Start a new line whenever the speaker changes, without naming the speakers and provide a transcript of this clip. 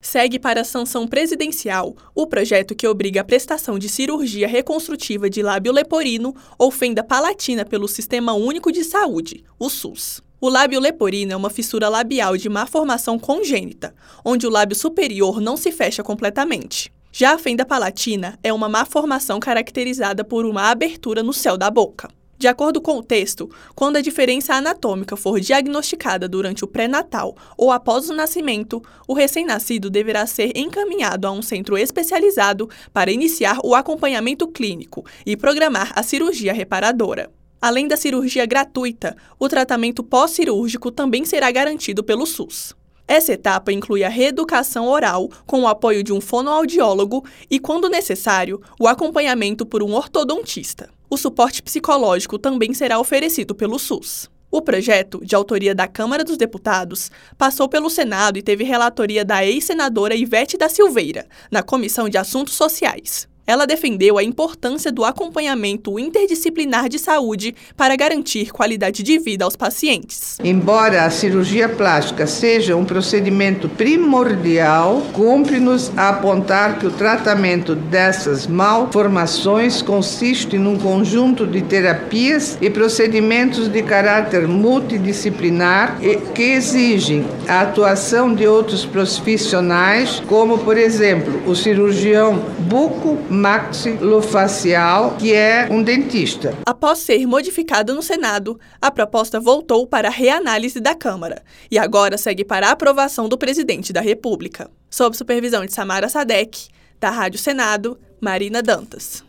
Segue para a sanção presidencial o projeto que obriga a prestação de cirurgia reconstrutiva de lábio leporino ou fenda palatina pelo Sistema Único de Saúde, o SUS. O lábio leporino é uma fissura labial de má formação congênita, onde o lábio superior não se fecha completamente. Já a fenda palatina é uma má formação caracterizada por uma abertura no céu da boca. De acordo com o texto, quando a diferença anatômica for diagnosticada durante o pré-natal ou após o nascimento, o recém-nascido deverá ser encaminhado a um centro especializado para iniciar o acompanhamento clínico e programar a cirurgia reparadora. Além da cirurgia gratuita, o tratamento pós-cirúrgico também será garantido pelo SUS. Essa etapa inclui a reeducação oral com o apoio de um fonoaudiólogo e, quando necessário, o acompanhamento por um ortodontista. O suporte psicológico também será oferecido pelo SUS. O projeto, de autoria da Câmara dos Deputados, passou pelo Senado e teve relatoria da ex-senadora Ivete da Silveira, na Comissão de Assuntos Sociais. Ela defendeu a importância do acompanhamento interdisciplinar de saúde para garantir qualidade de vida aos pacientes.
Embora a cirurgia plástica seja um procedimento primordial, cumpre-nos apontar que o tratamento dessas malformações consiste num conjunto de terapias e procedimentos de caráter multidisciplinar que exigem a atuação de profissionais, como, por exemplo, o cirurgião buco-maxilofacial, que é um dentista.
Após ser modificada no Senado, a proposta voltou para a reanálise da Câmara e agora segue para a aprovação do presidente da República. Sob supervisão de Samara Sadek, da Rádio Senado, Marina Dantas.